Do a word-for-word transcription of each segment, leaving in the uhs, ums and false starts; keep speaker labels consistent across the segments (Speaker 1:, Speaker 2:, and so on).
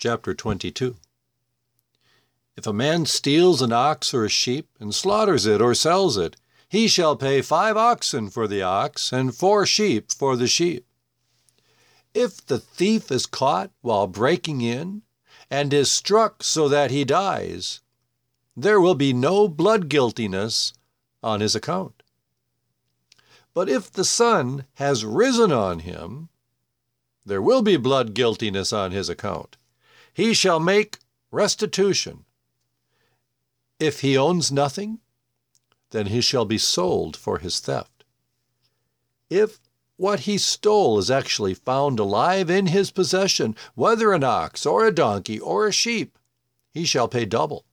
Speaker 1: chapter twenty-two. If a man steals an ox or a sheep, and slaughters it or sells it, he shall pay five oxen for the ox, and four sheep for the sheep. If the thief is caught while breaking in, and is struck so that he dies, there will be no blood guiltiness on his account. But if the sun has risen on him, there will be blood guiltiness on his account. He shall make restitution. If he owns nothing, then he shall be sold for his theft. If what he stole is actually found alive in his possession, whether an ox or a donkey or a sheep, he shall pay double.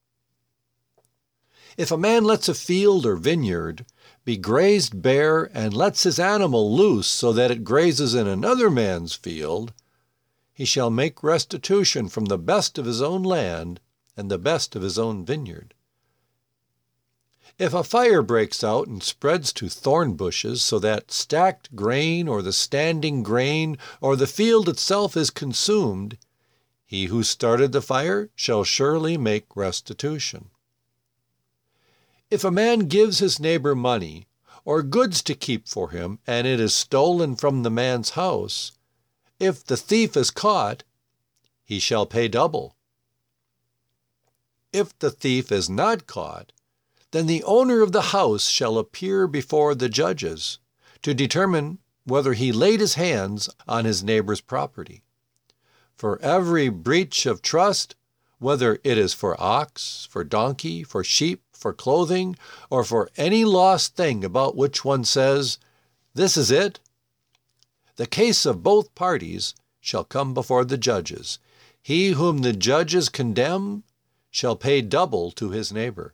Speaker 1: If a man lets a field or vineyard be grazed bare and lets his animal loose so that it grazes in another man's field, he shall make restitution from the best of his own land and the best of his own vineyard. If a fire breaks out and spreads to thorn bushes so that stacked grain or the standing grain or the field itself is consumed, he who started the fire shall surely make restitution. If a man gives his neighbor money or goods to keep for him, and it is stolen from the man's house, if the thief is caught, he shall pay double. If the thief is not caught, then the owner of the house shall appear before the judges to determine whether he laid his hands on his neighbor's property. For every breach of trust, whether it is for ox, for donkey, for sheep, for clothing, or for any lost thing about which one says, "This is it," the case of both parties shall come before the judges. He whom the judges condemn shall pay double to his neighbor.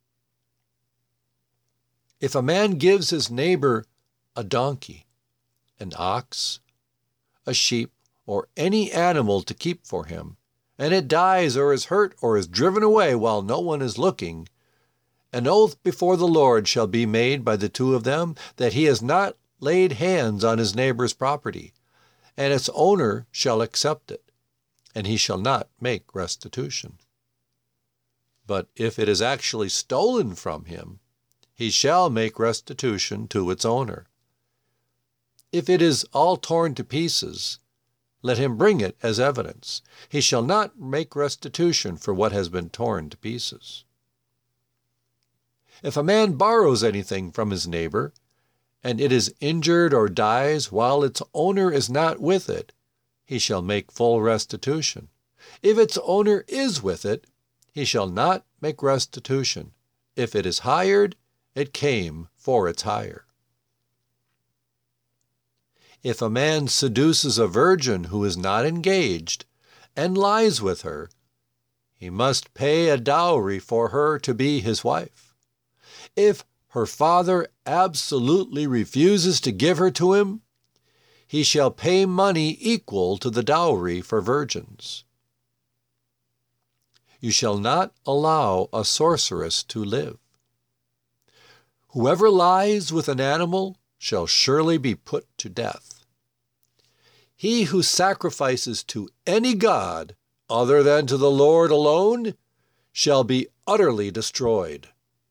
Speaker 1: If a man gives his neighbor a donkey, an ox, a sheep, or any animal to keep for him, and it dies or is hurt or is driven away while no one is looking, an oath before the Lord shall be made by the two of them that he has not laid hands on his neighbor's property, and its owner shall accept it, and he shall not make restitution. But if it is actually stolen from him, he shall make restitution to its owner. If it is all torn to pieces, let him bring it as evidence. He shall not make restitution for what has been torn to pieces. If a man borrows anything from his neighbor, and it is injured or dies while its owner is not with it, he shall make full restitution. If its owner is with it, he shall not make restitution. If it is hired, it came for its hire. If a man seduces a virgin who is not engaged and lies with her, he must pay a dowry for her to be his wife. If her father absolutely refuses to give her to him, he shall pay money equal to the dowry for virgins. You shall not allow a sorceress to live. Whoever lies with an animal shall surely be put to death. He who sacrifices to any god other than to the Lord alone shall be utterly destroyed.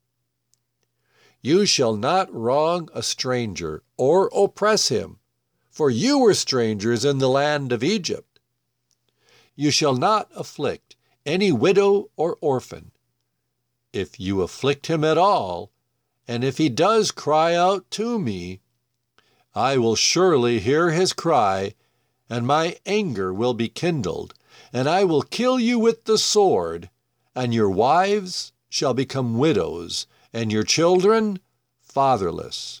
Speaker 1: You shall not wrong a stranger or oppress him, for you were strangers in the land of Egypt. You shall not afflict any widow or orphan. If you afflict him at all, and if he does cry out to me, I will surely hear his cry, and my anger will be kindled, and I will kill you with the sword, and your wives shall become widows, and your children fatherless.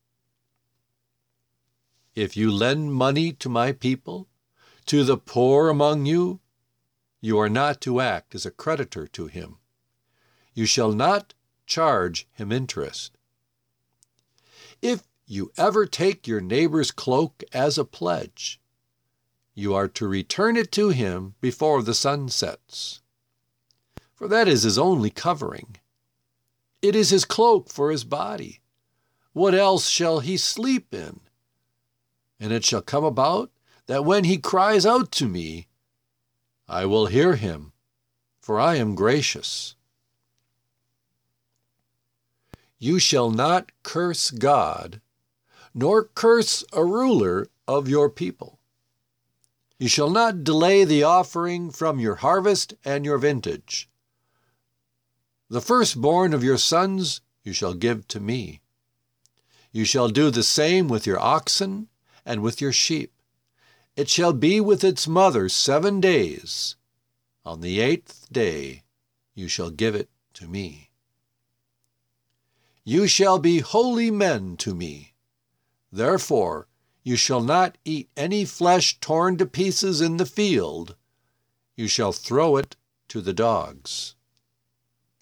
Speaker 1: If you lend money to my people, to the poor among you, you are not to act as a creditor to him. You shall not charge him interest. If you ever take your neighbor's cloak as a pledge, you are to return it to him before the sun sets, for that is his only covering. It is his cloak for his body. What else shall he sleep in? And it shall come about that when he cries out to me, I will hear him, for I am gracious. You shall not curse God, nor curse a ruler of your people. You shall not delay the offering from your harvest and your vintage. The firstborn of your sons you shall give to me. You shall do the same with your oxen and with your sheep. It shall be with its mother seven days. On the eighth day you shall give it to me. You shall be holy men to me. Therefore you shall not eat any flesh torn to pieces in the field. You shall throw it to the dogs.